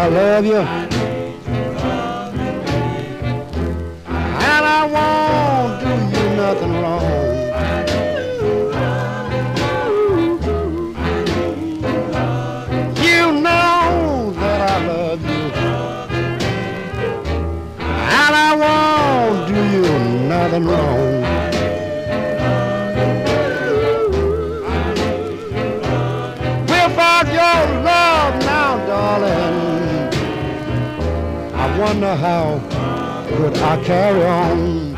I love you, and I won't do you nothing wrong. You know that I love you, and I won't do you nothing wrong. Without your love now, darling, I wonder how could I carry on.